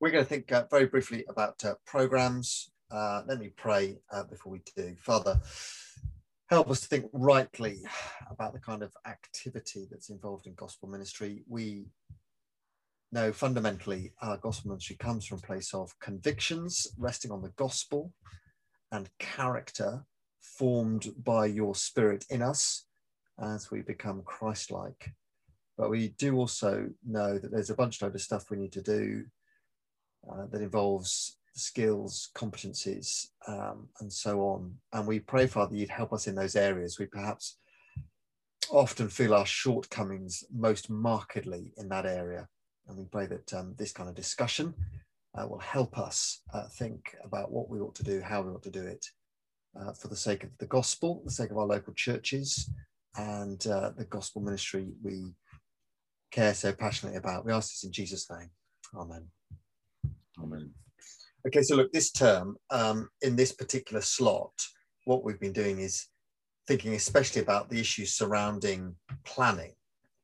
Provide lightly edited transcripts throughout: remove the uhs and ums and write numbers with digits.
We're going to think very briefly about programs. Let me pray before we do. Father, help us to think rightly about the kind of activity that's involved in gospel ministry. We know fundamentally our gospel ministry comes from a place of convictions resting on the gospel and character formed by your Spirit in us as we become Christ-like. But we do also know that there's a bunch of other stuff we need to do that involves skills, competencies, and so on. And we pray, Father, you'd help us in those areas. We perhaps often feel our shortcomings most markedly in that area. And we pray that this kind of discussion will help us think about what we ought to do, how we ought to do it, for the sake of the gospel, the sake of our local churches, and the gospel ministry we care so passionately about. We ask this in Jesus' name. Amen. Amen. Okay, so look, this term, in this particular slot, what we've been doing is thinking especially about the issues surrounding planning.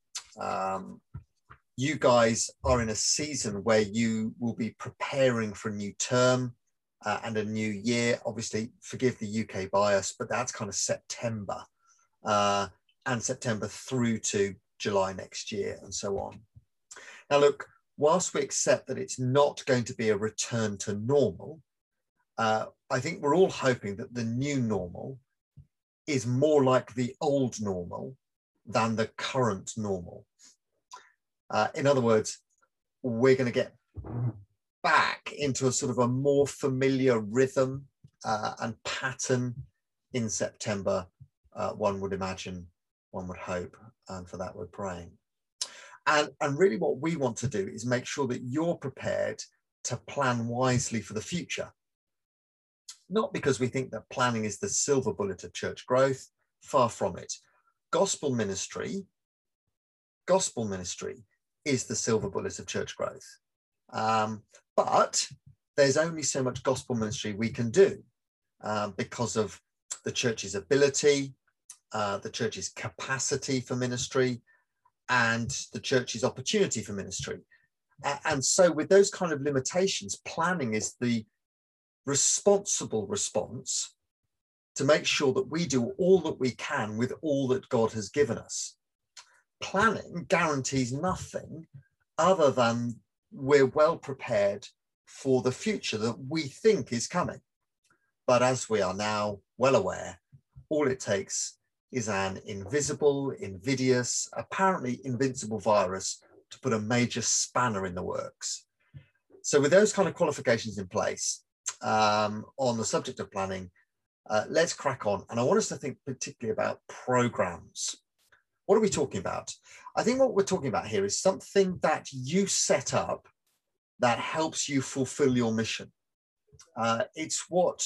You guys are in a season where you will be preparing for a new term and a new year. Obviously, forgive the UK bias, but that's kind of September and September through to July next year and so on. Now, look, whilst we accept that it's not going to be a return to normal, I think we're all hoping that the new normal is more like the old normal than the current normal. In other words, we're going to get back into a sort of a more familiar rhythm and pattern in September, one would imagine, one would hope, and for that we're praying. And really what we want to do is make sure that you're prepared to plan wisely for the future. Not because we think that planning is the silver bullet of church growth, far from it. Gospel ministry is the silver bullet of church growth. But there's only so much gospel ministry we can do because of the church's ability, the church's capacity for ministry, and the church's opportunity for ministry. And so with those kind of limitations, planning is the responsible response to make sure that we do all that we can with all that God has given us. Planning guarantees nothing other than we're well prepared for the future that we think is coming. But as we are now well aware, all it takes is an invisible, invidious, apparently invincible virus to put a major spanner in the works. So with those kind of qualifications in place on the subject of planning, let's crack on. And I want us to think particularly about programs. What are we talking about? I think what we're talking about here is something that you set up that helps you fulfill your mission. It's what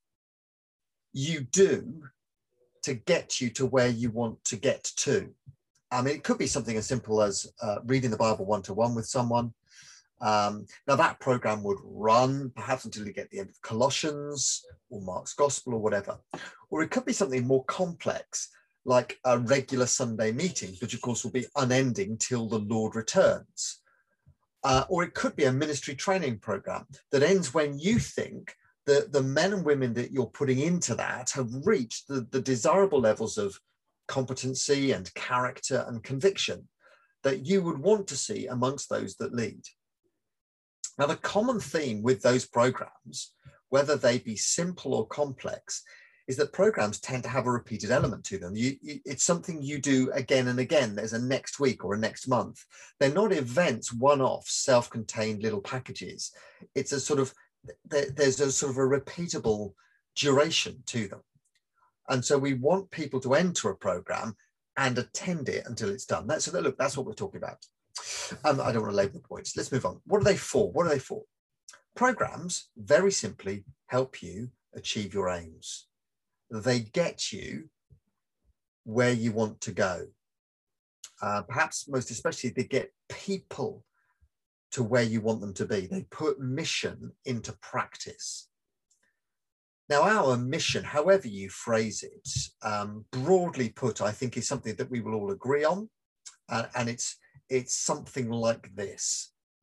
you do to get you to where you want to get to. I mean, it could be something as simple as reading the Bible one-to-one with someone. Now that program would run perhaps until you get the end of Colossians or Mark's Gospel or whatever. Or it could be something more complex, like a regular Sunday meeting, which of course will be unending till the Lord returns. Or it could be a ministry training program that ends when you think that the men and women that you're putting into that have reached the desirable levels of competency and character and conviction that you would want to see amongst those that lead. Now, the common theme with those programs, whether they be simple or complex, is that programs tend to have a repeated element to them. It's something you do again and again. There's a next week or a next month. They're not events, one-off, self-contained little packages. It's a sort of, there's a sort of a repeatable duration to them. And so we want people to enter a program and attend it until it's done. That's what we're talking about. I don't want to labour the points. Let's move on. What are they for? What are they for? Programs, very simply, help you achieve your aims. They get you where you want to go. Perhaps most especially, they get people to where you want them to be. They put mission into practice. Now, our mission, however you phrase it, broadly put, I think is something that we will all agree on. And it's something like this.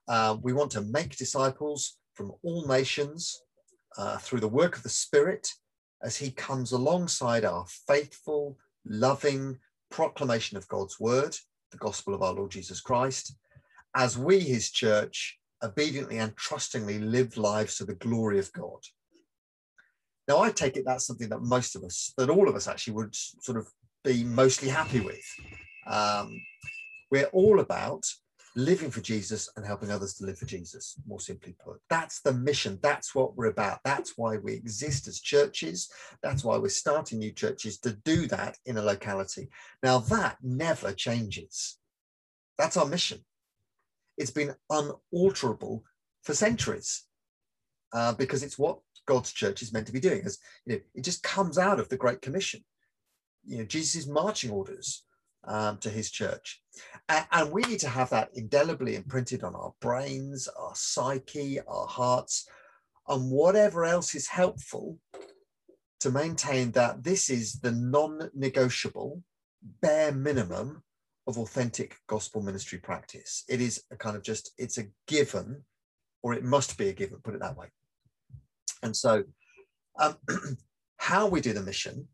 We want to make disciples from all nations through the work of the Spirit as he comes alongside our faithful, loving proclamation of God's word, the gospel of our Lord Jesus Christ, as we, his church, obediently and trustingly live lives to the glory of God. Now, I take it that's something that most of us, that all of us actually would sort of be mostly happy with. We're all about living for Jesus and helping others to live for Jesus, more simply put. That's the mission. That's what we're about. That's why we exist as churches. That's why we're starting new churches, to do that in a locality. Now, that never changes. That's our mission. It's been unalterable for centuries because it's what God's church is meant to be doing. As you know, it just comes out of the Great Commission. You know, Jesus' marching orders to his church. And we need to have that indelibly imprinted on our brains, our psyche, our hearts, and whatever else is helpful to maintain that this is the non-negotiable, bare minimum of authentic gospel ministry practice. It is a kind of just, it's a given, or it must be a given, put it that way. And so how we do the mission,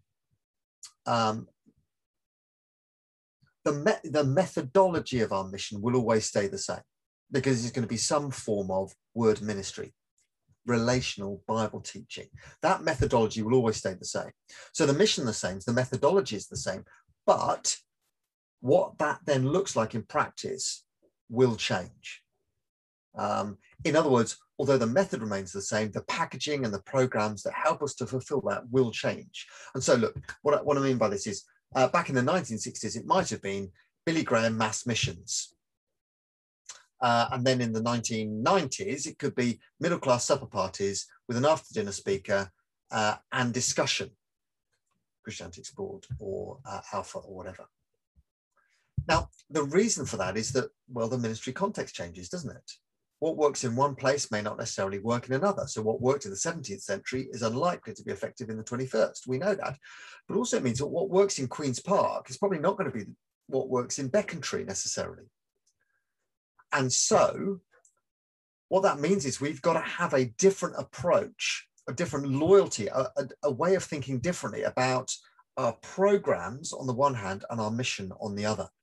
the methodology of our mission will always stay the same, because it's going to be some form of word ministry, relational Bible teaching. That methodology will always stay the same. So the mission the same, the methodology is the same, but what that then looks like in practice will change. In other words, although the method remains the same, the packaging and the programs that help us to fulfill that will change. And so look, what I mean by this is, back in the 1960s, it might have been Billy Graham mass missions. And then in the 1990s, it could be middle-class supper parties with an after-dinner speaker and discussion, Christianity Explored or Alpha or whatever. Now, the reason for that is that, well, the ministry context changes, doesn't it? What works in one place may not necessarily work in another. So what worked in the 17th century is unlikely to be effective in the 21st. We know that. But also it means that what works in Queen's Park is probably not going to be what works in Becontree necessarily. And so what that means is we've got to have a different approach, a different loyalty, a way of thinking differently about our programs on the one hand and our mission on the other.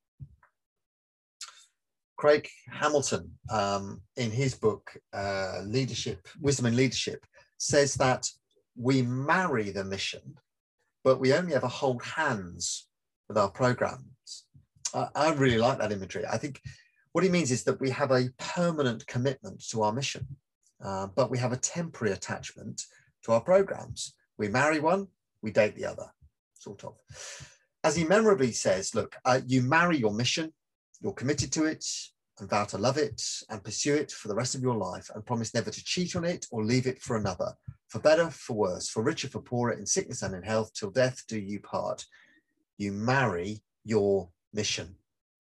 Craig Hamilton, in his book, Wisdom in Leadership, says that we marry the mission, but we only ever hold hands with our programs. I really like that imagery. I think what he means is that we have a permanent commitment to our mission, but we have a temporary attachment to our programs. We marry one, we date the other, sort of. As he memorably says, look, you marry your mission, you're committed to it and vow to love it and pursue it for the rest of your life and promise never to cheat on it or leave it for another, for better, for worse, for richer, for poorer, in sickness and in health, till death do you part. You marry your mission.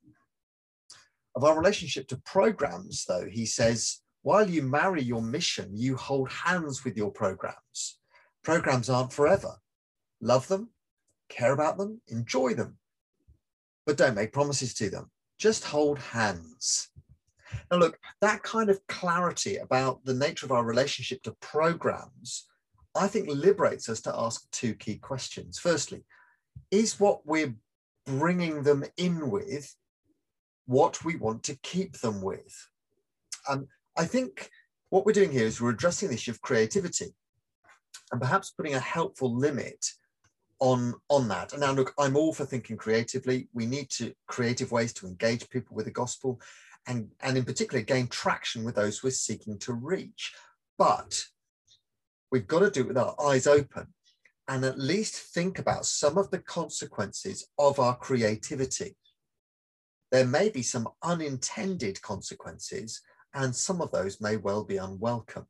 Of our relationship to programs, though, he says, while you marry your mission, you hold hands with your programs. Programs aren't forever. Love them, care about them, enjoy them, but don't make promises to them. Just hold hands. Now look, that kind of clarity about the nature of our relationship to programs, I think liberates us to ask two key questions. Firstly, is what we're bringing them in with what we want to keep them with? I think what we're doing here is we're addressing the issue of creativity and perhaps putting a helpful limit on that. And now look, I'm all for thinking creatively. We need creative ways to engage people with the gospel and in particular gain traction with those we're seeking to reach. But we've got to do it with our eyes open and at least think about some of the consequences of our creativity. There may be some unintended consequences, and some of those may well be unwelcome.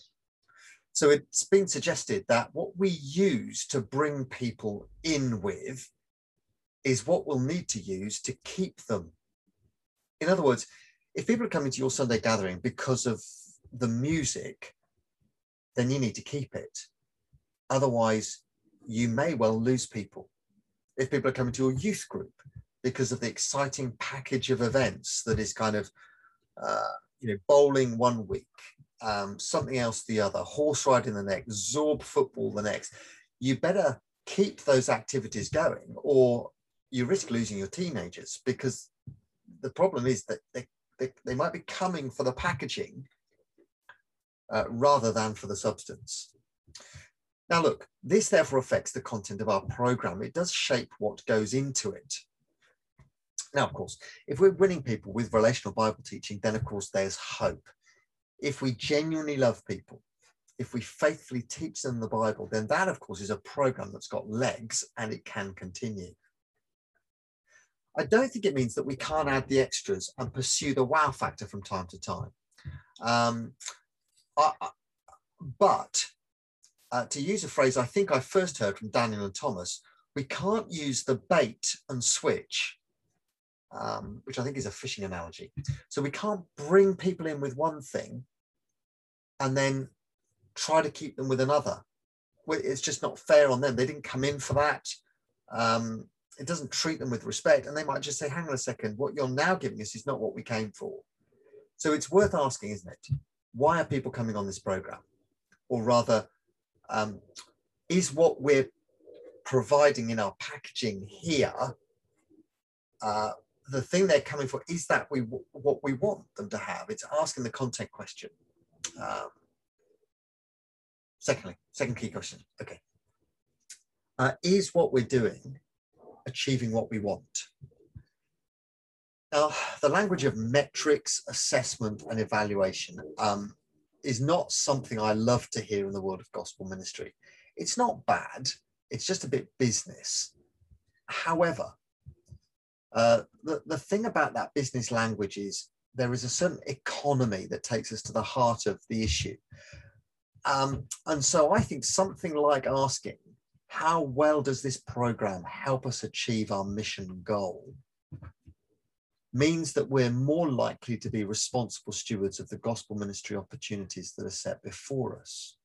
So it's been suggested that what we use to bring people in with is what we'll need to use to keep them. In other words, if people are coming to your Sunday gathering because of the music, then you need to keep it. Otherwise, you may well lose people. If people are coming to your youth group because of the exciting package of events that is kind of, bowling one week, something else the other, horse riding the next, Zorb football the next. You better keep those activities going, or you risk losing your teenagers, because the problem is that they might be coming for the packaging rather than for the substance. Now, look, this therefore affects the content of our program. It does shape what goes into it. Now, of course, if we're winning people with relational Bible teaching, then of course there's hope. If we genuinely love people, if we faithfully teach them the Bible, then that, of course, is a program that's got legs and it can continue. I don't think it means that we can't add the extras and pursue the wow factor from time to time. But to use a phrase I think I first heard from Daniel and Thomas, we can't use the bait and switch, which I think is a fishing analogy. So we can't bring people in with one thing and then try to keep them with another. It's just not fair on them. They didn't come in for that. It doesn't treat them with respect, and they might just say, hang on a second, what you're now giving us is not what we came for. So it's worth asking, isn't it? Why are people coming on this program? Or rather, is what we're providing in our packaging here, the thing they're coming for, is that what we want them to have? It's asking the content question. Second key question, okay. Is what we're doing achieving what we want? Now, the language of metrics, assessment, and evaluation is not something I love to hear in the world of gospel ministry. It's not bad, it's just a bit business. However, the thing about that business language is there is a certain economy that takes us to the heart of the issue. And so I think something like asking, how well does this program help us achieve our mission goal, means that we're more likely to be responsible stewards of the gospel ministry opportunities that are set before us.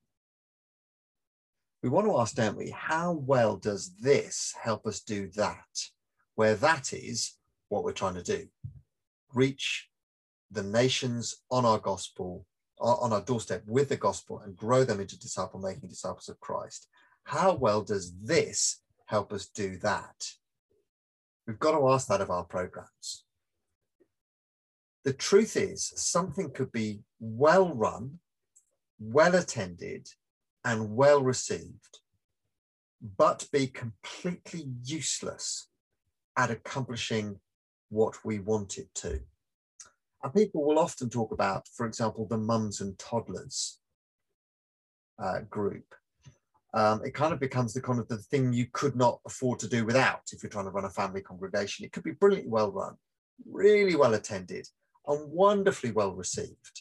We want to ask, don't we, how well does this help us do that, where that is what we're trying to do? Reach the nations on our gospel, on our doorstep with the gospel, and grow them into disciple-making disciples of Christ. How well does this help us do that? We've got to ask that of our programs. The truth is, something could be well run, well attended, and well received, but be completely useless at accomplishing what we want it to. And people will often talk about, for example, the mums and toddlers group. It kind of becomes the thing you could not afford to do without if you're trying to run a family congregation. It could be brilliantly well run, really well attended, and wonderfully well received.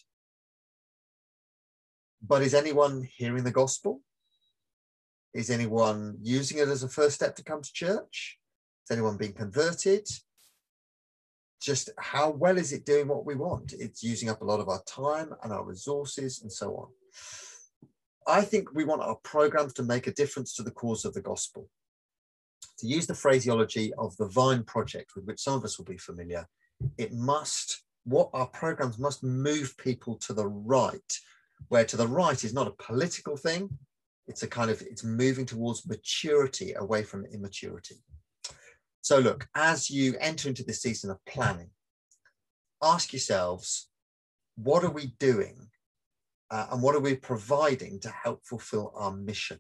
But is anyone hearing the gospel? Is anyone using it as a first step to come to church? Is anyone being converted? Just how well is it doing what we want? It's using up a lot of our time and our resources and so on. I think we want our programs to make a difference to the cause of the gospel. To use the phraseology of the Vine Project, with which some of us will be familiar, what our programs must move people to the right, where to the right is not a political thing, it's moving towards maturity away from immaturity. So look, as you enter into this season of planning, ask yourselves, what are we doing and what are we providing to help fulfill our mission?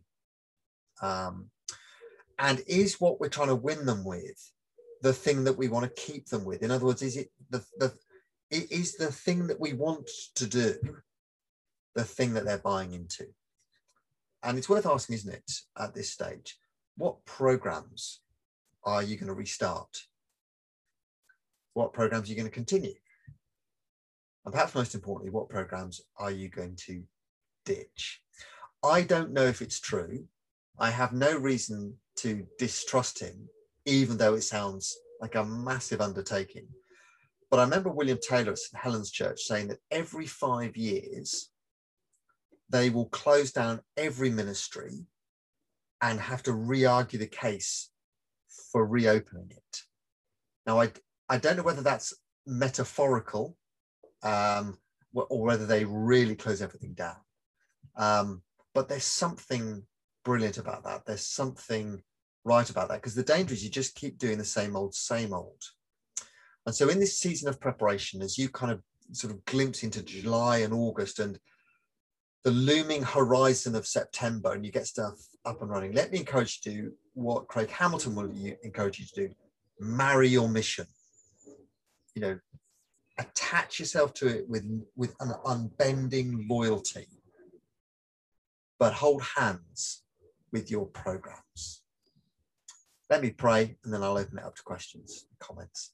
And is what we're trying to win them with the thing that we want to keep them with? In other words, is it is the thing that we want to do the thing that they're buying into? And it's worth asking, isn't it, at this stage, what programs are you going to restart? What programs are you going to continue? And perhaps most importantly, what programs are you going to ditch? I don't know if it's true. I have no reason to distrust him, even though it sounds like a massive undertaking. But I remember William Taylor at St. Helens Church saying that every 5 years, they will close down every ministry and have to re-argue the case for reopening it. Now, I don't know whether that's metaphorical, or whether they really close everything down. But there's something brilliant about that. There's something right about that, because the danger is you just keep doing the same old, same old. And so in this season of preparation, as you kind of sort of glimpse into July and August and the looming horizon of September, and you get stuff up and running, let me encourage you to do what Craig Hamilton will encourage you to do: marry your mission. You know, attach yourself to it with an unbending loyalty, but hold hands with your programs. Let me pray, and then I'll open it up to questions, comments.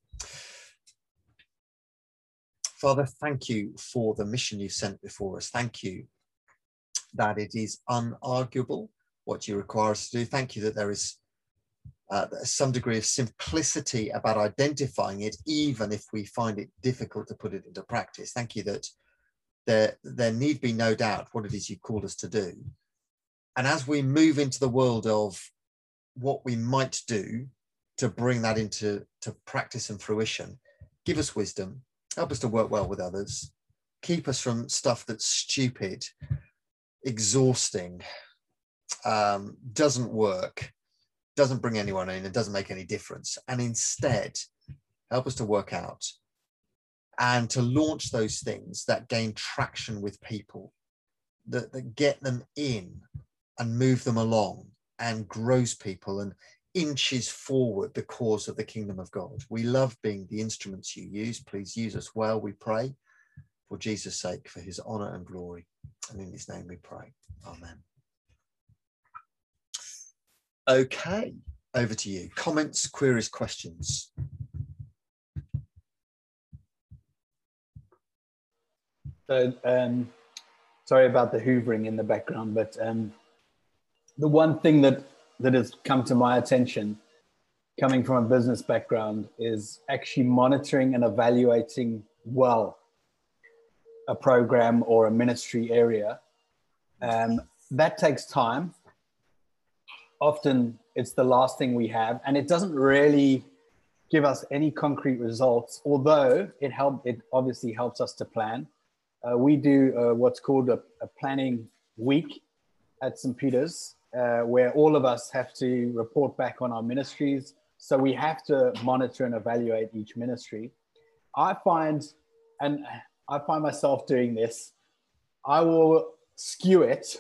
Father, thank you for the mission you sent before us. Thank you that it is unarguable what you require us to do. Thank you that there is some degree of simplicity about identifying it, even if we find it difficult to put it into practice. Thank you that there need be no doubt what it is you called us to do. And as we move into the world of what we might do to bring that into practice and fruition, give us wisdom, help us to work well with others, keep us from stuff that's stupid, exhausting, doesn't work, doesn't bring anyone in, and doesn't make any difference. And instead, help us to work out and to launch those things that gain traction with people, that get them in and move them along and grows people and inches forward the cause of the kingdom of God. We love being the instruments you use. Please use us well, we pray, for Jesus' sake, for his honor and glory. And in his name we pray. Amen. Okay, over to you. Comments, queries, questions. So, sorry about the hoovering in the background, but the one thing that has come to my attention, coming from a business background, is actually monitoring and evaluating well a program or a ministry area. That takes time. Often it's the last thing we have, and it doesn't really give us any concrete results, although it obviously helps us to plan. We do what's called a planning week at St. Peter's, where all of us have to report back on our ministries. So we have to monitor and evaluate each ministry. I find myself doing this. I will skew it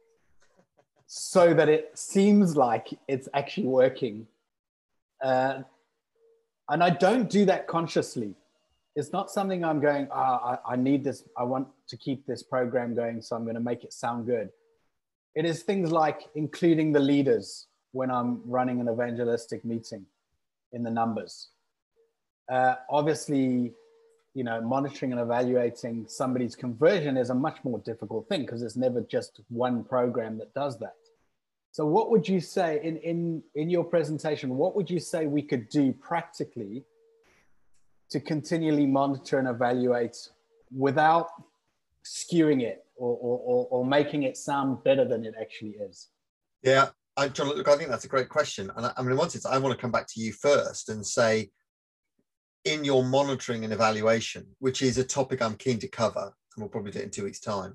so that it seems like it's actually working. And I don't do that consciously. It's not something I'm going, I need this, I want to keep this program going, so I'm going to make it sound good. It is things like including the leaders when I'm running an evangelistic meeting in the numbers. Obviously, you know, monitoring and evaluating somebody's conversion is a much more difficult thing, because it's never just one program that does that. So what would you say in your presentation, what would you say we could do practically to continually monitor and evaluate without skewing it or making it sound better than it actually is? Yeah, John, look, I think that's a great question. And I mean, once it's, I want to come back to you first and say, in your monitoring and evaluation, which is a topic I'm keen to cover, and we'll probably do it in 2 weeks' time.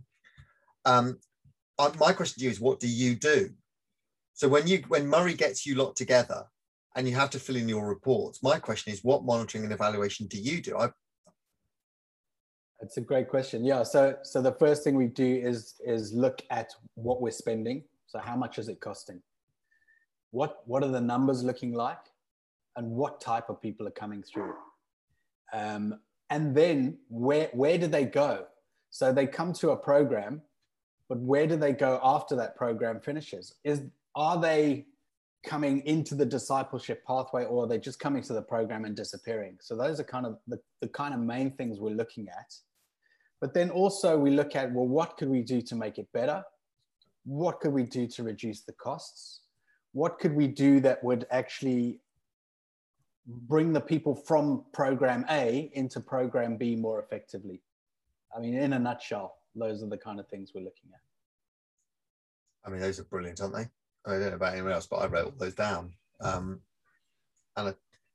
My question to you is, what do you do? So when Murray gets you lot together and you have to fill in your reports, my question is, what monitoring and evaluation do you do? That's a great question. Yeah. So the first thing we do is look at what we're spending. So how much is it costing? What are the numbers looking like? And what type of people are coming through? And then where do they go? So they come to a program, but where do they go after that program finishes? Are they coming into the discipleship pathway, or are they just coming to the program and disappearing? So those are kind of the kind of main things we're looking at. But then also we look at, well, what could we do to make it better? What could we do to reduce the costs? What could we do that would actually bring the people from program A into program B more effectively? I mean, in a nutshell, those are the kind of things we're looking at. I mean, those are brilliant, aren't they? I don't know about anyone else, but I wrote all those down. And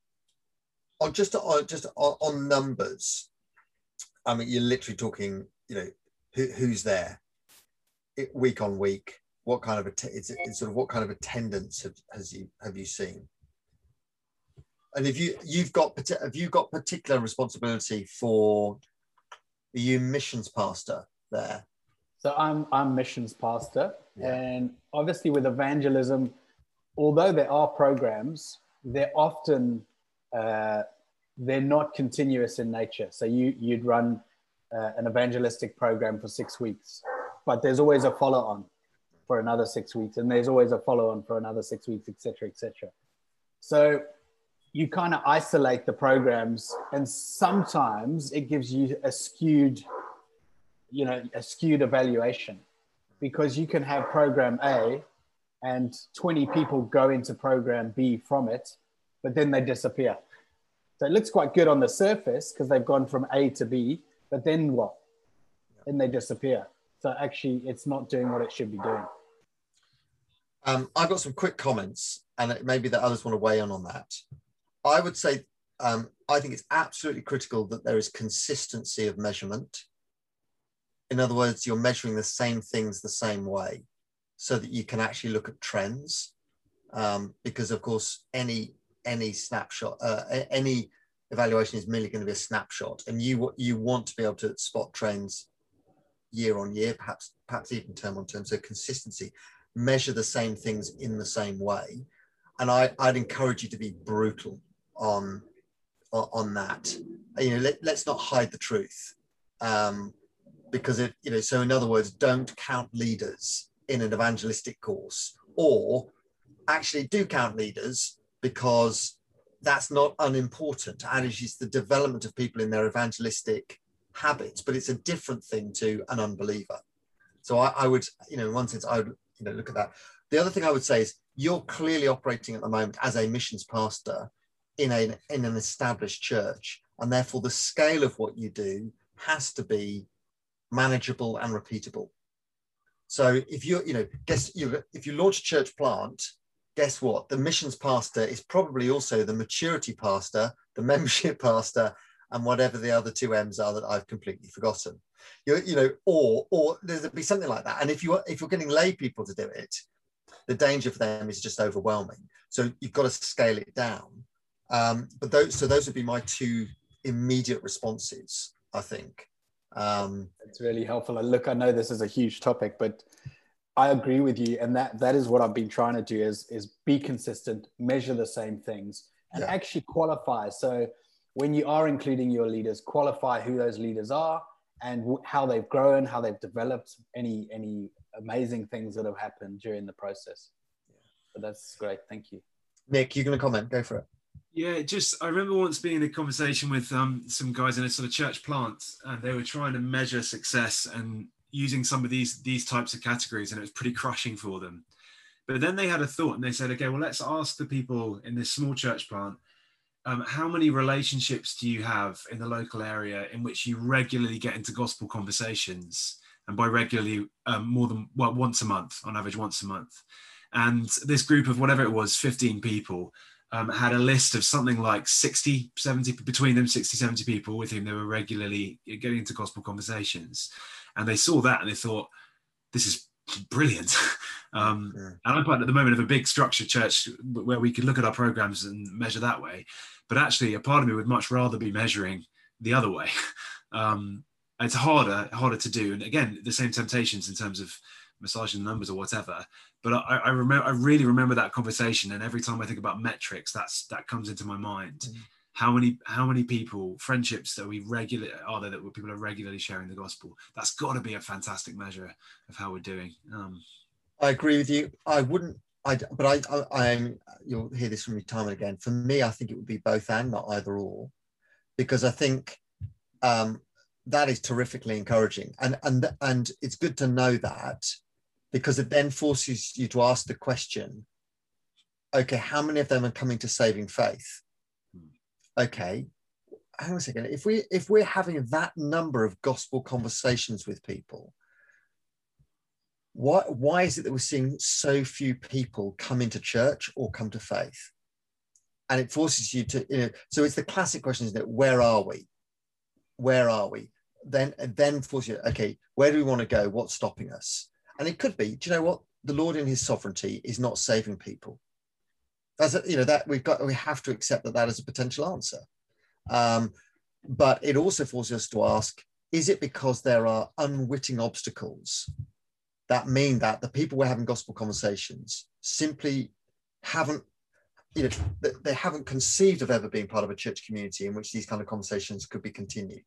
on numbers, I mean, you're literally talking, who's there week on week? What kind of it's sort of what kind of attendance have you seen? And have you got particular responsibility for, are you missions pastor there? So I'm missions pastor, and obviously with evangelism, although there are programs, they're often they're not continuous in nature. So you'd run an evangelistic program for 6 weeks, but there's always a follow-on for another 6 weeks, and there's always a follow-on for another 6 weeks, etc., etc. So you kind of isolate the programs, and sometimes it gives you a skewed evaluation, because you can have program A and 20 people go into program B from it, but then they disappear. So it looks quite good on the surface because they've gone from A to B, but then what? Then they disappear. So actually it's not doing what it should be doing. I've got some quick comments, and maybe that others want to weigh in on that. I would say, I think it's absolutely critical that there is consistency of measurement. In other words, you're measuring the same things the same way so that you can actually look at trends. Because of course, any snapshot, any evaluation is merely going to be a snapshot, and you want to be able to spot trends year on year, perhaps even term on term. So consistency, measure the same things in the same way. And I'd encourage you to be brutal on that. Let's not hide the truth. Because so in other words, don't count leaders in an evangelistic course, or actually do count leaders, because that's not unimportant. And it's the development of people in their evangelistic habits, but it's a different thing to an unbeliever. So I would, in one sense, I would, look at that. The other thing I would say is, you're clearly operating at the moment as a missions pastor in an established church, and therefore the scale of what you do has to be manageable and repeatable. So if if you launch a church plant, guess what? The missions pastor is probably also the maturity pastor, the membership pastor, and whatever the other two M's are that I've completely forgotten. Or there'll be something like that. And if you're getting lay people to do it, the danger for them is just overwhelming. So you've got to scale it down. But those would be my two immediate responses, I think. It's really helpful. And look, I know this is a huge topic, but I agree with you. And that is what I've been trying to do is be consistent, measure the same things, and actually qualify. So when you are including your leaders, qualify who those leaders are and how they've grown, how they've developed, any amazing things that have happened during the process. So that's great. Thank you. Nick, you're going to comment? Go for it. Yeah, I remember once being in a conversation with some guys in a sort of church plant, and they were trying to measure success and using some of these types of categories, and it was pretty crushing for them. But then they had a thought, and they said, okay, well, let's ask the people in this small church plant, how many relationships do you have in the local area in which you regularly get into gospel conversations? And by regularly, more than once a month, on average once a month. And this group of whatever it was, 15 people, had a list of something like 60, 70 people with whom they were regularly getting into gospel conversations. And they saw that and they thought, this is brilliant. And I'm part at the moment of a big structured church where we could look at our programs and measure that way. But actually, a part of me would much rather be measuring the other way. It's harder to do. And again, the same temptations in terms of massaging the numbers or whatever. But I really remember that conversation, and every time I think about metrics, that comes into my mind. How many people, friendships that people are regularly sharing the gospel? That's got to be a fantastic measure of how we're doing. I agree with you. You'll hear this from me time and again. For me, I think it would be both and, not either or, because I think that is terrifically encouraging, and it's good to know that, because it then forces you to ask the question, okay, how many of them are coming to saving faith? Okay, hang on a second. If we're having that number of gospel conversations with people, why is it that we're seeing so few people come into church or come to faith? And it forces you to, so it's the classic question, isn't it? Where are we? Where are we? then force you, okay, where do we want to go? What's stopping us? And it could be, do you know what? The Lord in his sovereignty is not saving people. That's that we have to accept that is a potential answer. But it also forces us to ask, is it because there are unwitting obstacles that mean that the people we're having gospel conversations simply haven't, they haven't conceived of ever being part of a church community in which these kind of conversations could be continued?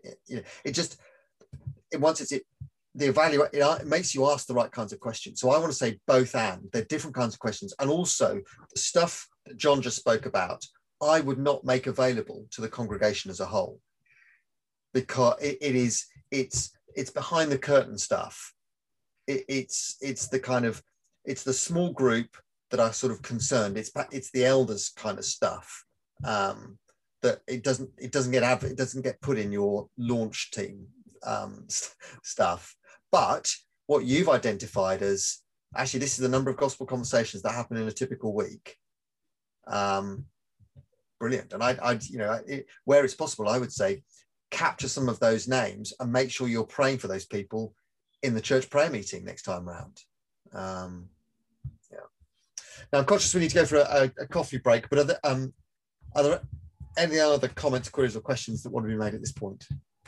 It makes you ask the right kinds of questions. So I want to say both, and they're different kinds of questions. And also the stuff that John just spoke about, I would not make available to the congregation as a whole, because it's behind the curtain stuff. It's the small group that are sort of concerned. It's the elders kind of stuff that it doesn't get put in your launch team stuff. But what you've identified as, actually, this is the number of gospel conversations that happen in a typical week. Brilliant. And where it's possible, I would say capture some of those names and make sure you're praying for those people in the church prayer meeting next time round. Now, I'm conscious we need to go for a coffee break, but are there any other comments, queries, or questions that want to be made at this point?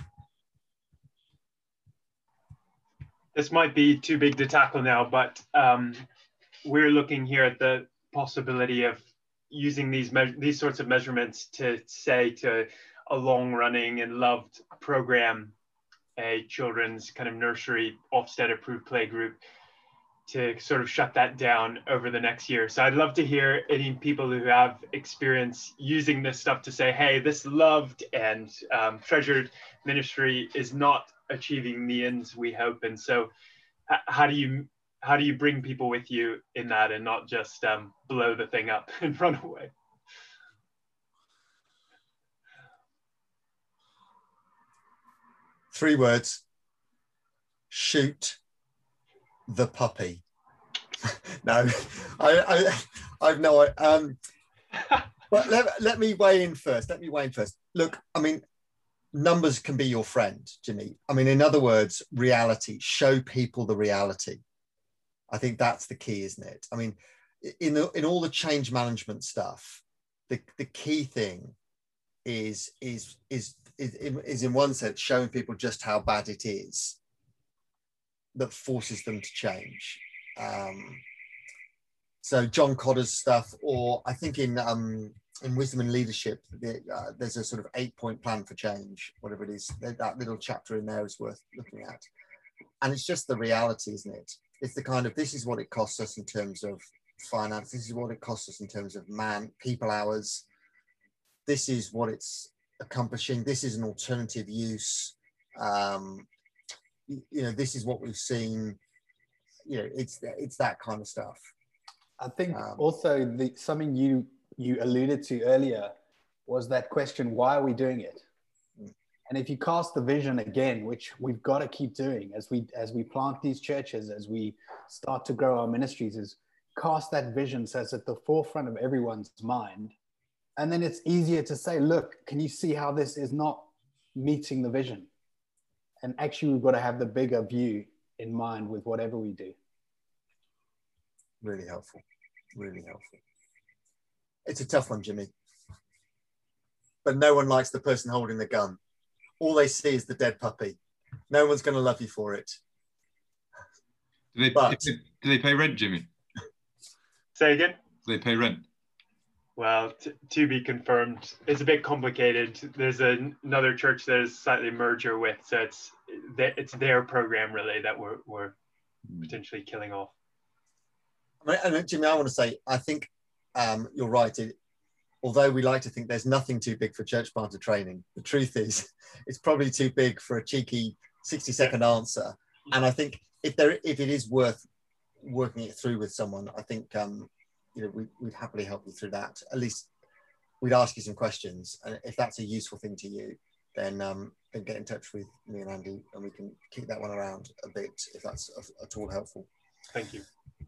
This might be too big to tackle now, but we're looking here at the possibility of using these sorts of measurements to say to a long-running and loved program, a children's kind of nursery Ofsted-approved play group, to sort of shut that down over the next year. So I'd love to hear any people who have experience using this stuff to say, hey, this loved and treasured ministry is not achieving the ends we hope. And so how do you bring people with you in that and not just blow the thing up and run away? Three words: shoot the puppy. No, I've no. But let me weigh in first. Look, I mean, numbers can be your friend, Jimmy. I mean, in other words, reality. Show people the reality. I think that's the key, isn't it? I mean, in all the change management stuff, the key thing is in one sense showing people just how bad it is that forces them to change. So John Cotter's stuff, or I think in Wisdom and Leadership, there's a sort of 8-point plan for change, whatever it is. That little chapter in there is worth looking at. And it's just the reality, isn't it? It's the kind of, this is what it costs us in terms of finance. This is what it costs us in terms of people hours. This is what it's accomplishing. This is an alternative use. This is what we've seen. It's that kind of stuff. I think also something you alluded to earlier was that question, why are we doing it? And if you cast the vision again, which we've got to keep doing as we plant these churches, as we start to grow our ministries, is cast that vision so it's at the forefront of everyone's mind. And then it's easier to say, look, can you see how this is not meeting the vision? And actually, we've got to have the bigger view in mind with whatever we do. Really helpful. Really helpful. It's a tough one, Jimmy. But no one likes the person holding the gun. All they see is the dead puppy. No one's going to love you for it. Do they pay rent, Jimmy? Say again? Do they pay rent? Well, to be confirmed. It's a bit complicated. There's another church that is slightly merger with, so it's their program really that we're potentially killing off. And Jimmy, I want to say, I think you're right. Although we like to think there's nothing too big for church planter training, the truth is it's probably too big for a cheeky 60-second answer. And I think if it is worth working it through with someone, I think we'd happily help you through that. At least we'd ask you some questions, and if that's a useful thing to you, then get in touch with me and Andy, and we can kick that one around a bit if that's at all helpful. Thank you.